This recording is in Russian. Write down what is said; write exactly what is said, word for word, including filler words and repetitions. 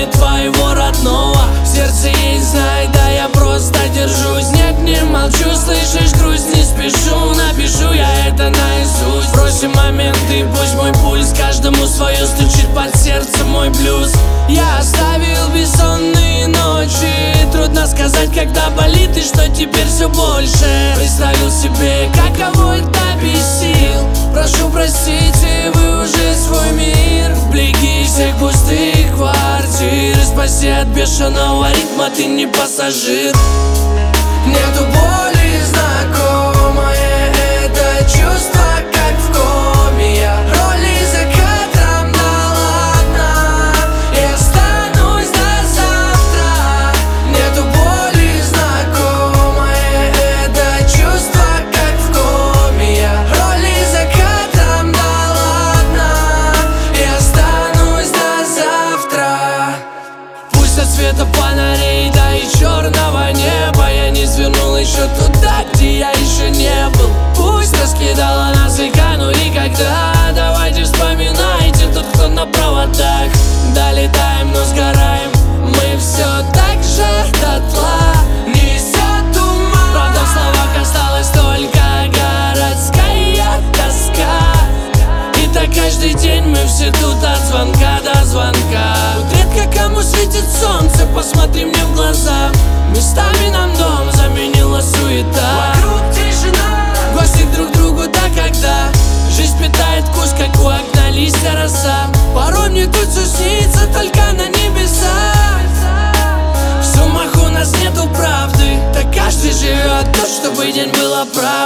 твоего родного. В сердце есть, знай, да я просто держусь. Нет, не молчу, слышишь, грусть, не спешу. Напишу я это наизусть. Бросим моменты, пусть мой пульс каждому свое стучит под сердце мой блюз. Я оставил бессонные ночи. Трудно сказать, когда болит и что теперь все больше. Представил себе, каково это без сил. Прошу простите, вы уже свой мир. Вблизи всех пустых квартир. Спаси от бешеного ритма, ты не пассажир. Нету боли знакомое это чувство, как в коме. Я роли за кадром, да ладно, я останусь до завтра. Нету боли знакомое это чувство, как в коме. Я роли за кадром, да ладно, я останусь до завтра. Пусть от света фонарей, да и черного неба я не свернул еще туда, где я еще не был. Пусть раскидала нас и канули когда. Давайте вспоминайте тот, кто на проводах. Долетаем, но сгораем мы все так же дотла. Несет туман. Правда, в словах осталась только городская тоска. И так каждый день мы все тут от звонка до звонка. Тут редко кому светит солнце, посмотри мне в глаза. Местами нам дом заменила суета. Вокруг тишина. Гости друг другу, да когда жизнь питает вкус, как у огня листья роса. Порой мне тут все снится только на небесах. В сумах у нас нету правды, так каждый живет то, чтобы день был оправдан.